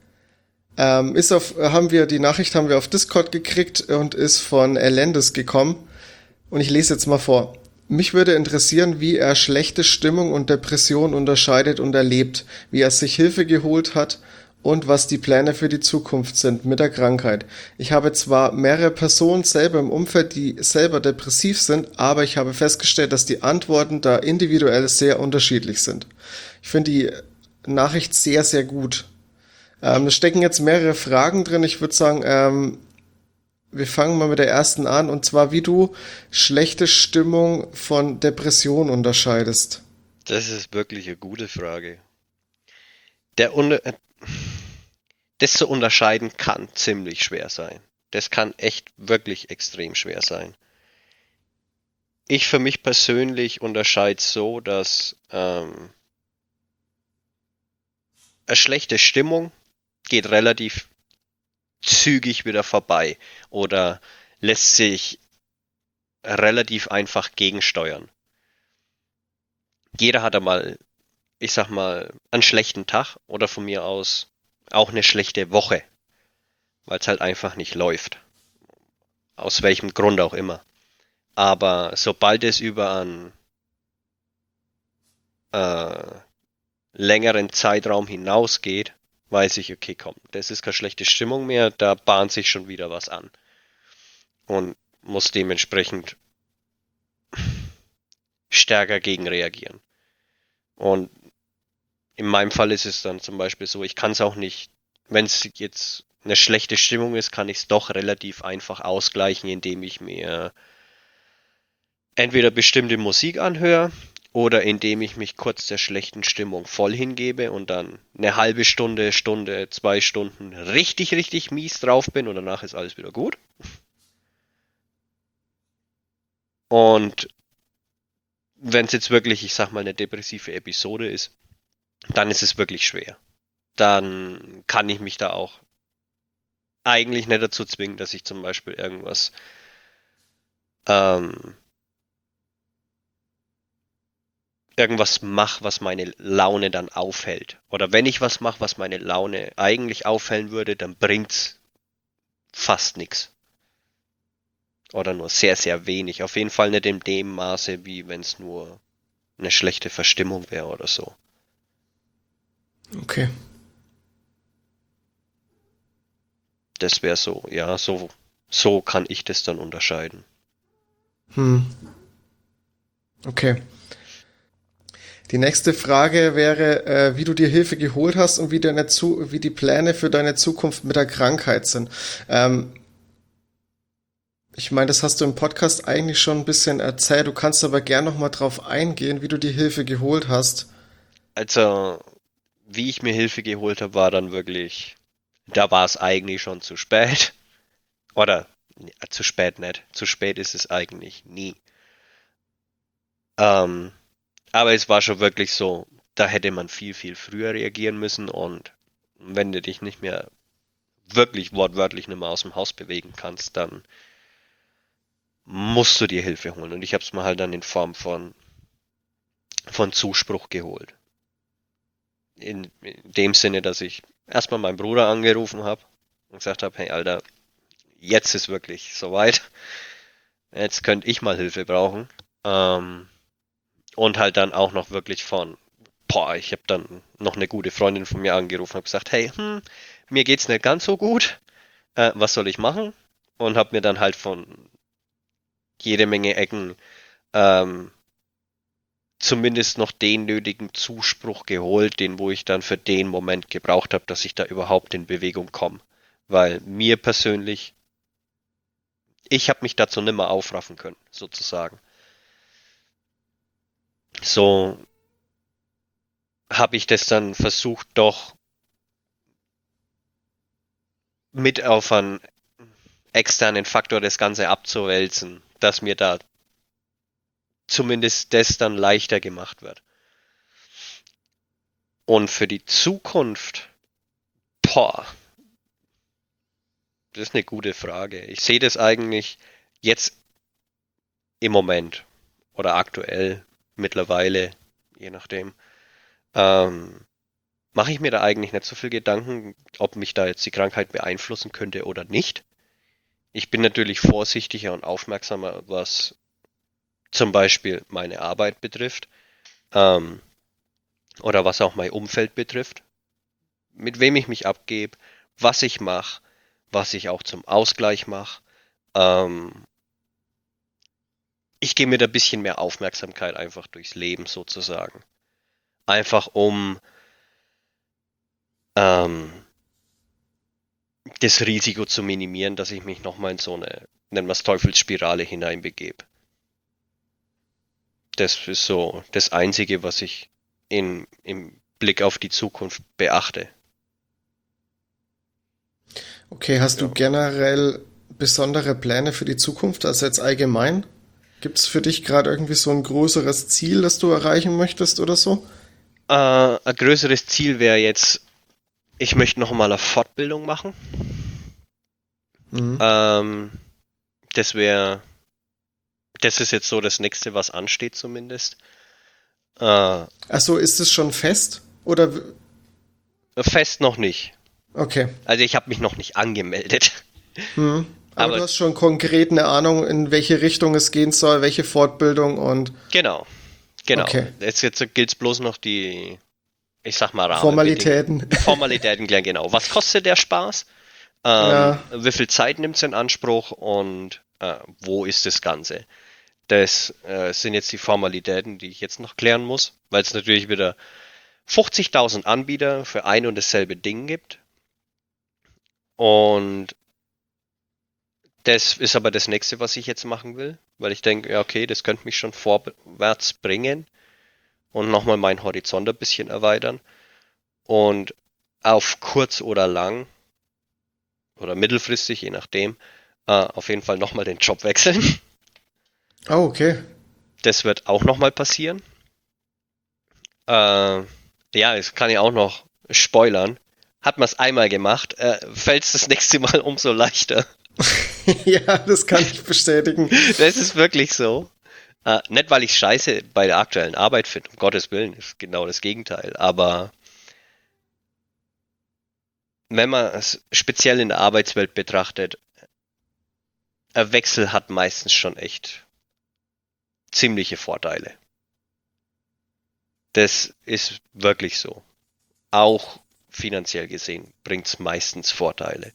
Die Nachricht haben wir auf Discord gekriegt und ist von Elendes gekommen. Und ich lese jetzt mal vor. Mich würde interessieren, wie er schlechte Stimmung und Depression unterscheidet und erlebt, wie er sich Hilfe geholt hat und was die Pläne für die Zukunft sind mit der Krankheit. Ich habe zwar mehrere Personen selber im Umfeld, die selber depressiv sind, aber ich habe festgestellt, dass die Antworten da individuell sehr unterschiedlich sind. Ich finde die Nachricht sehr, sehr gut. Da stecken jetzt mehrere Fragen drin. Ich würde sagen, wir fangen mal mit der ersten an, und zwar, wie du schlechte Stimmung von Depression unterscheidest. Das ist wirklich eine gute Frage. Der Unter Das zu unterscheiden kann ziemlich schwer sein. Das kann echt wirklich extrem schwer sein. Ich für mich persönlich unterscheide so, dass eine schlechte Stimmung geht relativ zügig wieder vorbei oder lässt sich relativ einfach gegensteuern. Jeder hat einmal, ich sag mal, einen schlechten Tag oder von mir aus auch eine schlechte Woche, weil es halt einfach nicht läuft. Aus welchem Grund auch immer. Aber sobald es über einen längeren Zeitraum hinausgeht, weiß ich, okay, komm, das ist keine schlechte Stimmung mehr, da bahnt sich schon wieder was an. Und muss dementsprechend stärker gegen reagieren. Und in meinem Fall ist es dann zum Beispiel so, ich kann es auch nicht, wenn es jetzt eine schlechte Stimmung ist, kann ich es doch relativ einfach ausgleichen, indem ich mir entweder bestimmte Musik anhöre oder indem ich mich kurz der schlechten Stimmung voll hingebe und dann eine halbe Stunde, 2 Stunden richtig, richtig mies drauf bin und danach ist alles wieder gut. Und wenn es jetzt wirklich, ich sag mal, eine depressive Episode ist, dann ist es wirklich schwer. Dann kann ich mich da auch eigentlich nicht dazu zwingen, dass ich zum Beispiel irgendwas mache, was meine Laune dann aufhält. Oder wenn ich was mache, was meine Laune eigentlich aufhellen würde, dann bringt's fast nichts. Oder nur sehr, sehr wenig. Auf jeden Fall nicht in dem Maße, wie wenn es nur eine schlechte Verstimmung wäre oder so. Okay. Das wäre so, ja, so kann ich das dann unterscheiden. Okay. Die nächste Frage wäre, wie du dir Hilfe geholt hast und wie die Pläne für deine Zukunft mit der Krankheit sind. Ich meine, das hast du im Podcast eigentlich schon ein bisschen erzählt. Du kannst aber gern noch mal drauf eingehen, wie du die Hilfe geholt hast. Also, wie ich mir Hilfe geholt habe, war dann wirklich, da war es eigentlich schon zu spät. Oder zu spät nicht. Zu spät ist es eigentlich nie. Ähm, aber es war schon wirklich so, da hätte man viel, viel früher reagieren müssen und wenn du dich nicht mehr wirklich wortwörtlich nicht mehr aus dem Haus bewegen kannst, dann musst du dir Hilfe holen. Und ich habe es mir halt dann in Form von Zuspruch geholt. In dem Sinne, dass ich erstmal meinen Bruder angerufen habe und gesagt habe, hey Alter, jetzt ist wirklich soweit. Jetzt könnte ich mal Hilfe brauchen. Und halt dann auch noch wirklich ich habe dann noch eine gute Freundin von mir angerufen und habe gesagt, hey, mir geht's nicht ganz so gut. Was soll ich machen? Und habe mir dann halt von jede Menge Ecken, ähm, zumindest noch den nötigen Zuspruch geholt, den wo ich dann für den Moment gebraucht habe, dass ich da überhaupt in Bewegung komme. Weil mir persönlich, ich habe mich dazu nimmer aufraffen können, sozusagen. So habe ich das dann versucht, doch mit auf einen externen Faktor das Ganze abzuwälzen, dass mir da zumindest das dann leichter gemacht wird. Und für die Zukunft, boah, das ist eine gute Frage. Ich sehe das eigentlich jetzt im Moment oder aktuell mittlerweile, je nachdem, ähm, mache ich mir da eigentlich nicht so viel Gedanken, ob mich da jetzt die Krankheit beeinflussen könnte oder nicht. Ich bin natürlich vorsichtiger und aufmerksamer, was zum Beispiel meine Arbeit betrifft, ähm, oder was auch mein Umfeld betrifft, mit wem ich mich abgebe, was ich mache, was ich auch zum Ausgleich mache. Ähm, Ich gehe mit ein bisschen mehr Aufmerksamkeit einfach durchs Leben sozusagen. Einfach um ähm, das Risiko zu minimieren, dass ich mich nochmal in so eine, nennen wir es Teufelsspirale hineinbegebe. Das ist so das Einzige, was ich im Blick auf die Zukunft beachte. Okay, hast du Ja. generell besondere Pläne für die Zukunft, also jetzt allgemein? Gibt es für dich gerade irgendwie so ein größeres Ziel, das du erreichen möchtest oder so? Ein größeres Ziel wäre jetzt, ich möchte nochmal eine Fortbildung machen. Mhm. Ähm, das wäre, das ist jetzt so das nächste, was ansteht zumindest. Äh, Achso, ist es schon fest? Oder Fest noch nicht. okay. Also ich habe mich noch nicht angemeldet. Hm. Aber du Aber hast schon konkret eine Ahnung, in welche Richtung es gehen soll, welche Fortbildung und genau, genau. okay. Jetzt gilt es bloß noch die, ich sag mal, Rahmenbedingungen. Formalitäten. Formalitäten klären, genau. Was kostet der Spaß? Ja, Wie viel Zeit nimmt es in Anspruch und wo ist das Ganze? Das sind jetzt die Formalitäten, die ich jetzt noch klären muss, weil es natürlich wieder 50.000 Anbieter für ein und dasselbe Ding gibt. Und das ist aber das nächste, was ich jetzt machen will, weil ich denke, ja, okay, das könnte mich schon vorwärts bringen und nochmal meinen Horizont ein bisschen erweitern. Und auf kurz oder lang oder mittelfristig, je nachdem, auf jeden Fall nochmal den Job wechseln. oh, okay. Das wird auch nochmal passieren. Ja, das kann ich auch noch spoilern. Hat man es einmal gemacht, fällt es das nächste Mal umso leichter. Ja, das kann ich bestätigen. Das ist wirklich so. Nicht, weil ich scheiße bei der aktuellen Arbeit finde, um Gottes Willen, ist genau das Gegenteil. Aber wenn man es speziell in der Arbeitswelt betrachtet, ein Wechsel hat meistens schon echt ziemliche Vorteile. Das ist wirklich so. Auch finanziell gesehen bringt es meistens Vorteile.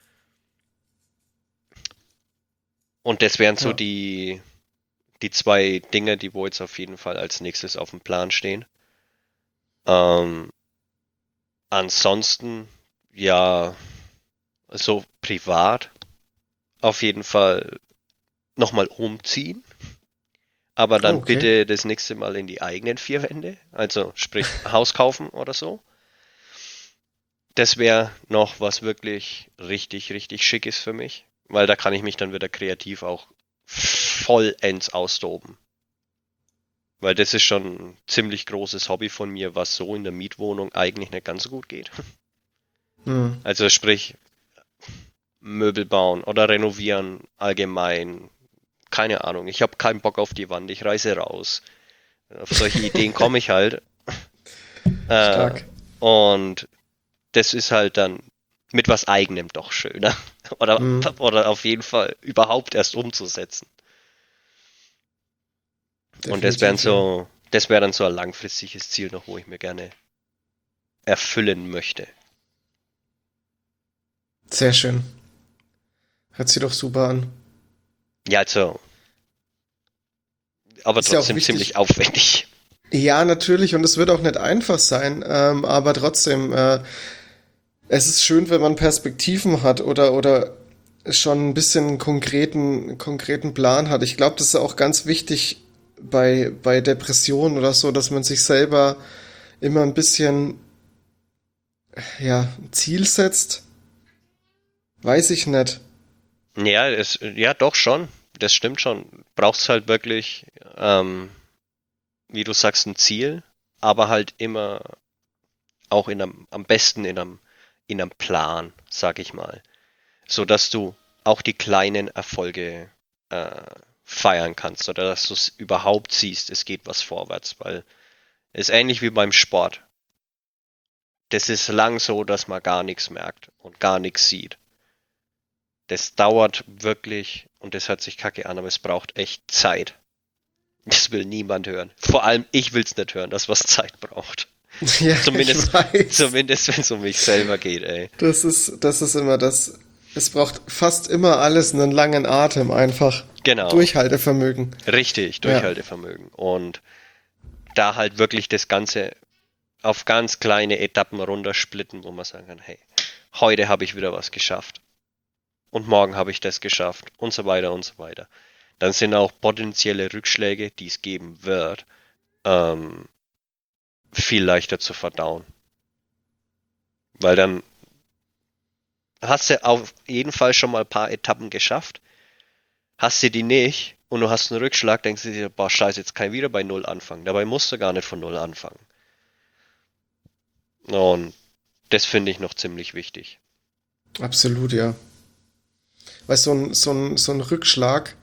Und das wären so Ja. die zwei Dinge, die wo jetzt auf jeden Fall als nächstes auf dem Plan stehen. Ähm, Ansonsten, ja, so privat auf jeden Fall nochmal umziehen, aber Oh, dann okay. bitte das nächste Mal in die eigenen vier Wände, also sprich Haus kaufen oder so. Das wäre noch was wirklich richtig, richtig schick ist für mich, weil da kann ich mich dann wieder kreativ auch vollends austoben. Weil das ist schon ein ziemlich großes Hobby von mir, was so in der Mietwohnung eigentlich nicht ganz so gut geht. Hm. Also sprich, Möbel bauen oder renovieren allgemein. Keine Ahnung, ich habe keinen Bock auf die Wand, ich reise raus. Auf solche Ideen komme ich halt. Äh, Stark. und das ist halt dann mit was Eigenem doch schöner. Oder, Hm. oder auf jeden Fall überhaupt erst umzusetzen. Und Definitiv, ja. das wäre dann so ein langfristiges Ziel noch, wo ich mir gerne erfüllen möchte. Sehr schön. Hört sich doch super an. Ja, also aber Ist ja auch trotzdem wichtig. ziemlich aufwendig. Ja, natürlich, und es wird auch nicht einfach sein, aber trotzdem, es ist schön, wenn man Perspektiven hat oder schon ein bisschen einen konkreten Plan hat. Ich glaube, das ist auch ganz wichtig bei Depressionen oder so, dass man sich selber immer ein bisschen, ja, ein Ziel setzt. Weiß ich nicht. Ja, doch schon. Das stimmt schon. Brauchst halt wirklich, wie du sagst, ein Ziel, aber halt immer auch am besten in einem Plan, sag ich mal. So dass du auch die kleinen Erfolge äh, feiern kannst oder dass du es überhaupt siehst, es geht was vorwärts, weil es ist ähnlich wie beim Sport. Das ist lang so, dass man gar nichts merkt und gar nichts sieht. Das dauert wirklich, und das hört sich kacke an, aber es braucht echt Zeit. Das will niemand hören. Vor allem ich will es nicht hören, dass was Zeit braucht. Ja, Zumindest, ich weiß. zumindest wenn es um mich selber geht, ey. Das ist immer das. Es braucht fast immer alles einen langen Atem einfach. Genau, Durchhaltevermögen. richtig, Ja, Durchhaltevermögen. Und da halt wirklich das Ganze auf ganz kleine Etappen runtersplitten, wo man sagen kann, hey, heute habe ich wieder was geschafft. Und morgen habe ich das geschafft. Und so weiter und so weiter. Dann sind auch potenzielle Rückschläge, die es geben wird, ähm, viel leichter zu verdauen. Weil dann hast du auf jeden Fall schon mal ein paar Etappen geschafft. Hast du die nicht und du hast einen Rückschlag, denkst du dir, boah, scheiße, jetzt kann ich wieder bei Null anfangen. Dabei musst du gar nicht von Null anfangen. Und das finde ich noch ziemlich wichtig. absolut, ja. Weil so ein Rückschlag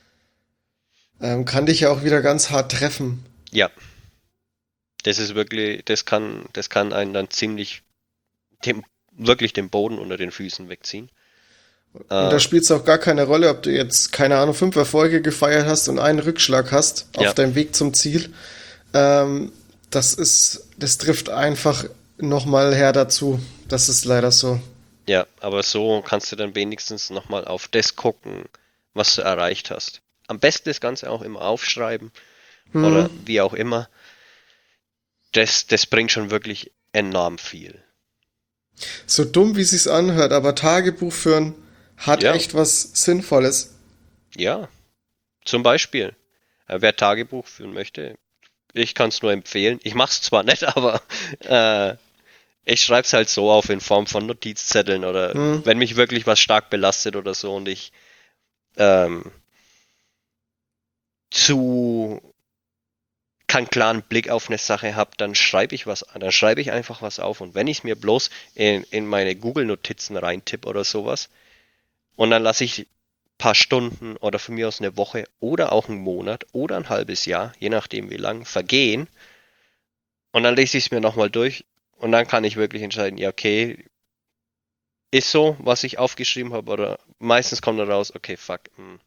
kann dich ja auch wieder ganz hart treffen. Ja, das ist wirklich, das kann einen dann wirklich den Boden unter den Füßen wegziehen. Und da Äh, spielt es auch gar keine Rolle, ob du jetzt, keine Ahnung, 5 Erfolge gefeiert hast und einen Rückschlag hast auf ja, deinem Weg zum Ziel. Ähm, das trifft einfach nochmal her dazu. Das ist leider so. ja, aber so kannst du dann wenigstens nochmal auf das gucken, was du erreicht hast. Am besten das Ganze auch immer aufschreiben oder Hm. wie auch immer. Das bringt schon wirklich enorm viel. So dumm, wie sich's anhört, aber Tagebuch führen hat Ja, echt was Sinnvolles. ja, zum Beispiel. Wer Tagebuch führen möchte, ich kann es nur empfehlen. Ich mache es zwar nicht, aber äh, ich schreibe es halt so auf in Form von Notizzetteln oder Hm. wenn mich wirklich was stark belastet oder so und ich ähm, zu keinen klaren Blick auf eine Sache habe, dann schreibe ich dann schreibe ich einfach was auf und wenn ich es mir bloß in meine Google-Notizen reintippe oder sowas und dann lasse ich ein paar Stunden oder von mir aus eine Woche oder auch einen Monat oder ein halbes Jahr, je nachdem wie lang, vergehen und dann lese ich es mir nochmal durch und dann kann ich wirklich entscheiden, ja okay, ist so, was ich aufgeschrieben habe oder meistens kommt dann raus, okay, fuck,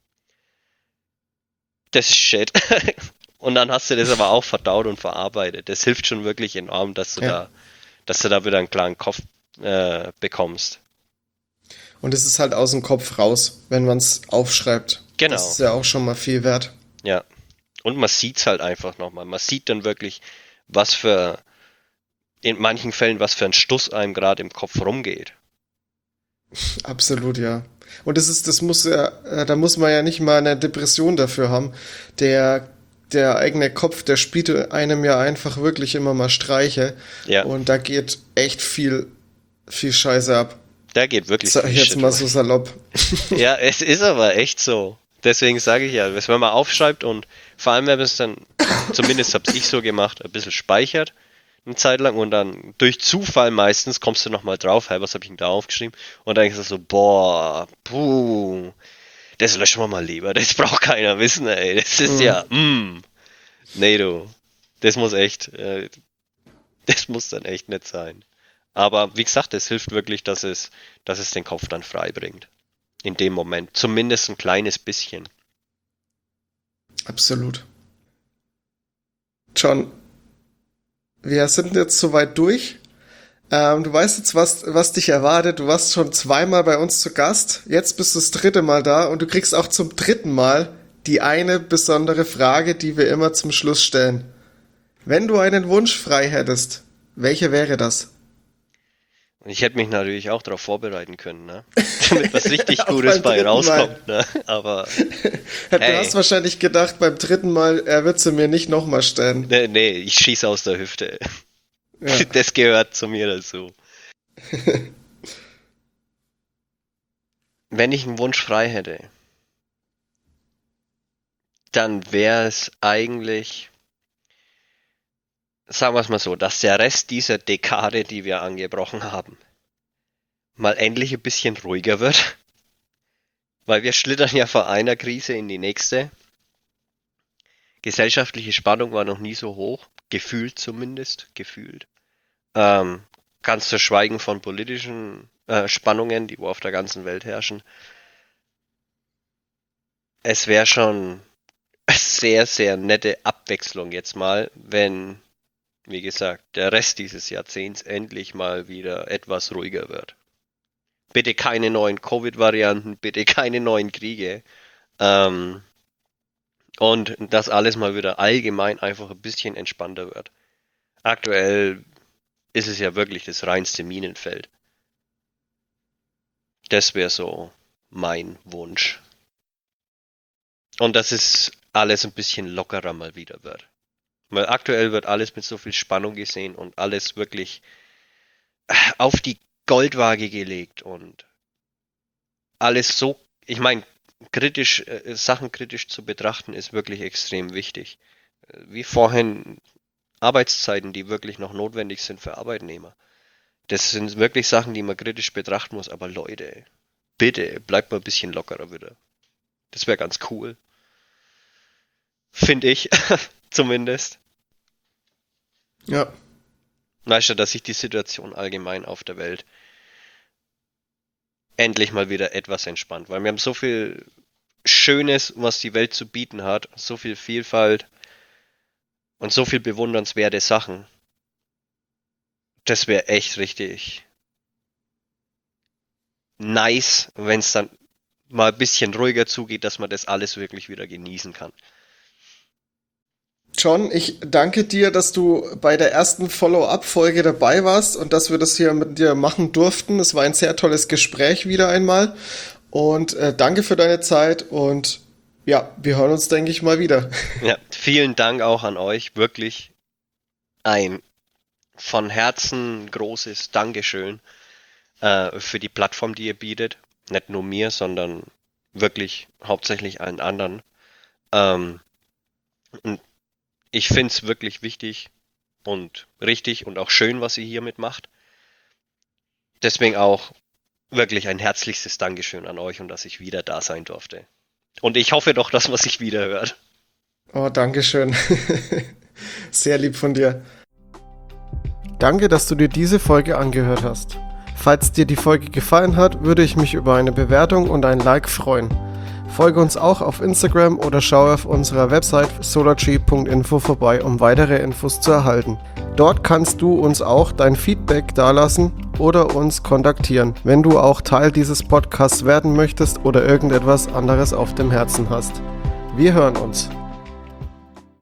das ist Shit. Und dann hast du das aber auch verdaut und verarbeitet. Das hilft schon wirklich enorm, Ja. dass du da wieder einen klaren Kopf bekommst. Und es ist halt aus dem Kopf raus, wenn man es aufschreibt. Das Genau, ist ja auch schon mal viel wert. ja. Und man sieht's halt einfach nochmal. Man sieht dann wirklich, was für, in manchen Fällen, was für ein Stuss einem gerade im Kopf rumgeht. Absolut, ja. Und das muss ja, da muss man ja nicht mal eine Depression dafür haben. Der, der eigene Kopf, der spielt einem ja einfach wirklich immer mal Streiche. Ja, Und da geht echt viel Scheiße ab. da geht wirklich Sag viel ich jetzt Shit mal rum. so salopp. Ja, es ist aber echt so. Deswegen sage ich ja, wenn man aufschreibt und vor allem, wenn man es dann, zumindest habe ich so gemacht, ein bisschen speichert, eine Zeit lang und dann durch Zufall meistens kommst du nochmal drauf, hey, was habe ich denn da aufgeschrieben? Und dann denkst du so, boah, puh, das löschen wir mal lieber, das braucht keiner wissen, ey, das ist ja, nee du, das muss echt, das muss dann echt nicht sein. Aber wie gesagt, es hilft wirklich, dass es den Kopf dann frei bringt. In dem Moment. Zumindest ein kleines bisschen. Absolut. John, wir sind jetzt soweit durch. Du weißt jetzt, was dich erwartet. Du warst schon zweimal bei uns zu Gast. Jetzt bist du das dritte Mal da und du kriegst auch zum dritten Mal die eine besondere Frage, die wir immer zum Schluss stellen. Wenn du einen Wunsch frei hättest, welcher wäre das? Und ich hätte mich natürlich auch darauf vorbereiten können, ne? Damit was richtig Auf Gutes beim bei dritten rauskommt, ne? Aber Du hey. hast wahrscheinlich gedacht, beim dritten Mal, er wird sie mir nicht nochmal stellen. nee, ich schieße aus der Hüfte. Ja. Das gehört zu mir dazu. Wenn ich einen Wunsch frei hätte, dann wäre es eigentlich, sagen wir es mal so, dass der Rest dieser Dekade, die wir angebrochen haben, mal endlich ein bisschen ruhiger wird. Weil wir schlittern ja von einer Krise in die nächste. Gesellschaftliche Spannung war noch nie so hoch, gefühlt zumindest, gefühlt. Ganz zu schweigen von politischen Spannungen, die wo auf der ganzen Welt herrschen. Es wäre schon eine sehr, sehr nette Abwechslung jetzt mal, wenn, wie gesagt, der Rest dieses Jahrzehnts endlich mal wieder etwas ruhiger wird. Bitte keine neuen Covid-Varianten, bitte keine neuen Kriege. Und dass alles mal wieder allgemein einfach ein bisschen entspannter wird. Aktuell ist es ja wirklich das reinste Minenfeld. Das wäre so mein Wunsch. Und dass es alles ein bisschen lockerer mal wieder wird. Weil aktuell wird alles mit so viel Spannung gesehen und alles wirklich auf die Goldwaage gelegt und alles so, ich meine, kritisch, Sachen kritisch zu betrachten ist wirklich extrem wichtig. Wie vorhin Arbeitszeiten, die wirklich noch notwendig sind für Arbeitnehmer. Das sind wirklich Sachen, die man kritisch betrachten muss, aber Leute, bitte, bleibt mal ein bisschen lockerer wieder. Das wäre ganz cool. Finde ich, zumindest. Ja. Weißt du, dass sich die Situation allgemein auf der Welt endlich mal wieder etwas entspannt, weil wir haben so viel Schönes, was die Welt zu bieten hat, so viel Vielfalt und so viel bewundernswerte Sachen. Das wäre echt richtig nice, wenn es dann mal ein bisschen ruhiger zugeht, dass man das alles wirklich wieder genießen kann. John, ich danke dir, dass du bei der ersten Follow-up-Folge dabei warst und dass wir das hier mit dir machen durften. Es war ein sehr tolles Gespräch wieder einmal. Und danke für deine Zeit und ja, wir hören uns, denke ich, mal wieder. Ja, vielen Dank auch an euch. Wirklich ein von Herzen großes Dankeschön für die Plattform, die ihr bietet. Nicht nur mir, sondern wirklich hauptsächlich allen anderen. Und ich finde es wirklich wichtig und richtig und auch schön, was ihr hiermit macht. Deswegen auch wirklich ein herzlichstes Dankeschön an euch und dass ich wieder da sein durfte. Und ich hoffe doch, dass man sich wieder hört. Oh, Dankeschön. Sehr lieb von dir. Danke, dass du dir diese Folge angehört hast. Falls dir die Folge gefallen hat, würde ich mich über eine Bewertung und ein Like freuen. Folge uns auch auf Instagram oder schau auf unserer Website solartree.info vorbei, um weitere Infos zu erhalten. Dort kannst du uns auch dein Feedback dalassen oder uns kontaktieren, wenn du auch Teil dieses Podcasts werden möchtest oder irgendetwas anderes auf dem Herzen hast. Wir hören uns.